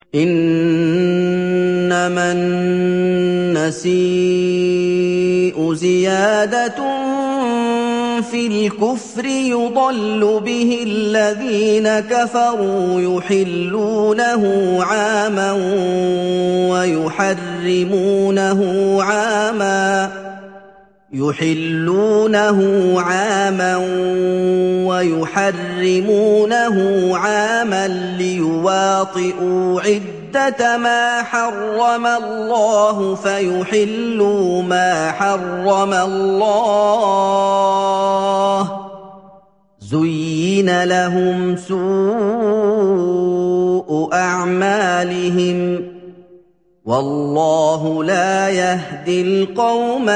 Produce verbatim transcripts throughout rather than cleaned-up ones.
إنما النسيء زيادة في الكفر يضل به الذين كفروا يحلونه عاما ويحرمونه عاما يحلونه عاما ويحرمونه عاما ليواطئوا عدة ما حرم الله فيحلوا ما حرم الله زين لهم سوء أعمالهم والله لا يهدي القوم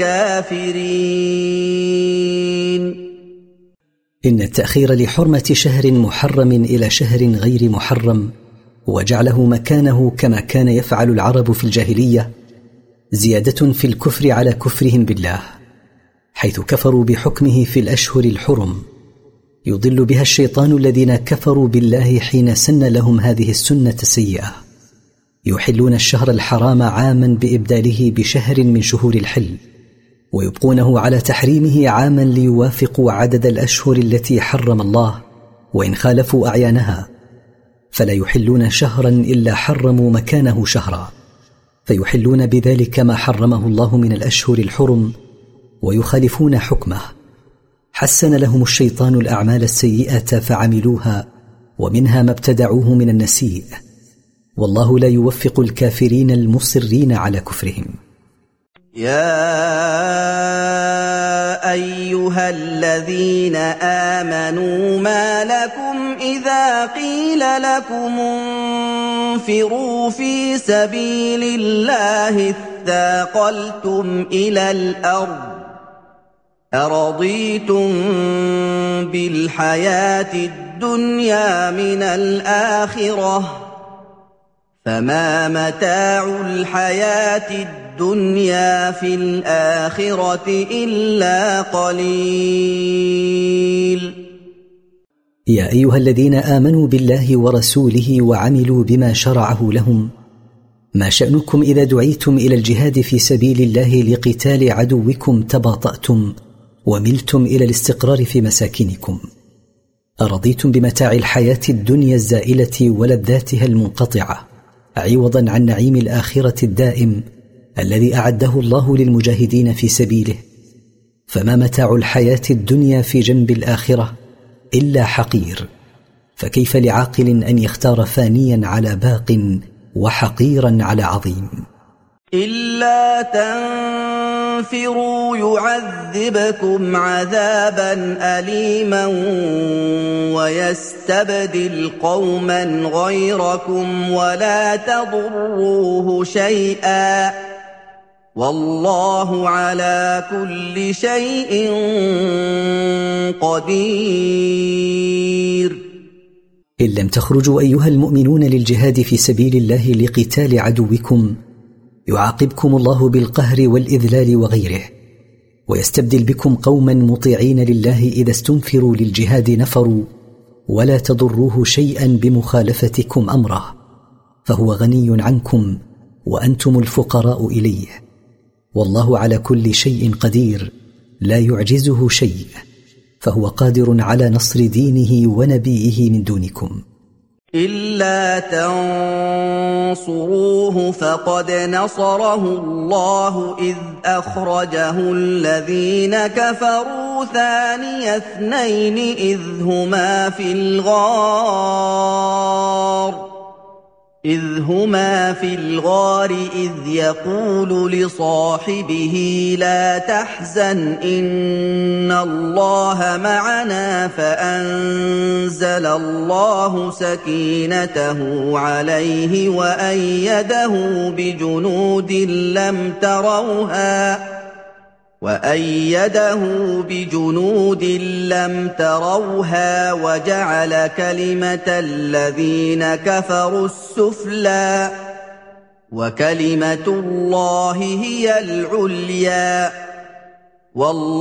الكافرين. إن التأخير لحرمة شهر محرم إلى شهر غير محرم وجعله مكانه كما كان يفعل العرب في الجاهلية زيادة في الكفر على كفرهم بالله، حيث كفروا بحكمه في الأشهر الحرم، يضل بها الشيطان الذين كفروا بالله حين سن لهم هذه السنة السيئة. يحلون الشهر الحرام عاما بإبداله بشهر من شهور الحل، ويبقونه على تحريمه عاما ليوافقوا عدد الأشهر التي حرم الله وإن خالفوا أعيانها، فلا يحلون شهرا إلا حرموا مكانه شهرا، فيحلون بذلك ما حرمه الله من الأشهر الحرم ويخالفون حكمه. حسن لهم الشيطان الأعمال السيئة فعملوها، ومنها ما ابتدعوه من النسيء، والله لا يوفق الكافرين المصرين على كفرهم. يا أيها الذين آمنوا ما لكم إذا قيل لكم انفروا في سبيل الله اثاقلتم إلى الأرض أرضيتم بالحياة الدنيا من الآخرة فما متاع الحياة الدنيا في الآخرة إلا قليل. يا أيها الذين آمنوا بالله ورسوله وعملوا بما شرعه لهم، ما شأنكم إذا دعيتم إلى الجهاد في سبيل الله لقتال عدوكم تباطأتم وملتم إلى الاستقرار في مساكنكم؟ أرضيتم بمتاع الحياة الدنيا الزائلة ولذاتها المنقطعة عوضا عن نعيم الآخرة الدائم الذي أعده الله للمجاهدين في سبيله؟ فما متاع الحياة الدنيا في جنب الآخرة إلا حقير، فكيف لعاقل أن يختار فانيا على باق وحقيرا على عظيم؟ إلا تنفروا يعذبكم عذابا أليما ويستبدل قوما غيركم ولا تضروه شيئا والله على كل شيء قدير. إن لم تخرجوا أيها المؤمنون للجهاد في سبيل الله لقتال عدوكم يعاقبكم الله بالقهر والإذلال وغيره، ويستبدل بكم قوما مطيعين لله إذا استنفروا للجهاد نفروا ولا تضروه شيئا بمخالفتكم أمره، فهو غني عنكم وأنتم الفقراء إليه، والله على كل شيء قدير لا يعجزه شيء، فهو قادر على نصر دينه ونبيه من دونكم. إلا تنصروه فقد نصره الله إذ أخرجه الذين كفروا ثاني اثنين إذ هما في الغار إذ هما في الغار إذ يقول لصاحبه لا تحزن إن الله معنا فأنزل الله سكينته عليه وأيده بجنود لم تروها وأيده بجنود لم تروها وجعل كلمة الذين كفروا السفلى وكلمة الله هي العليا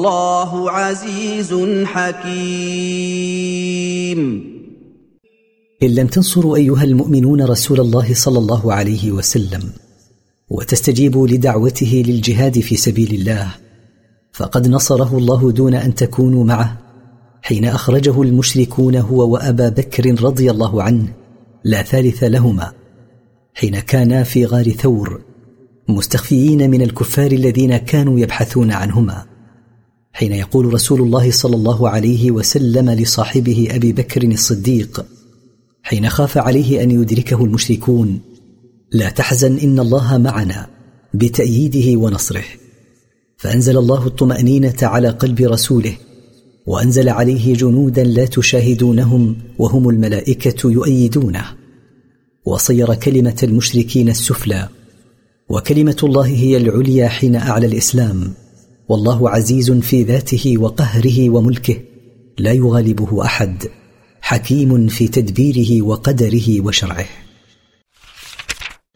والله عزيز حكيم. إن لم تنصروا أيها المؤمنون رسول الله صلى الله عليه وسلم وتستجيبوا لدعوته للجهاد في سبيل الله فقد نصره الله دون أن تكونوا معه حين أخرجه المشركون هو وأبا بكر رضي الله عنه لا ثالث لهما، حين كانا في غار ثور مستخفيين من الكفار الذين كانوا يبحثون عنهما، حين يقول رسول الله صلى الله عليه وسلم لصاحبه أبي بكر الصديق حين خاف عليه أن يدركه المشركون: لا تحزن إن الله معنا، بتأييده ونصره. فأنزل الله الطمأنينة على قلب رسوله وأنزل عليه جنودا لا تشاهدونهم وهم الملائكة يؤيدونه، وصير كلمة المشركين السفلى وكلمة الله هي العليا حين أعلى الإسلام، والله عزيز في ذاته وقهره وملكه لا يغالبه أحد، حكيم في تدبيره وقدره وشرعه.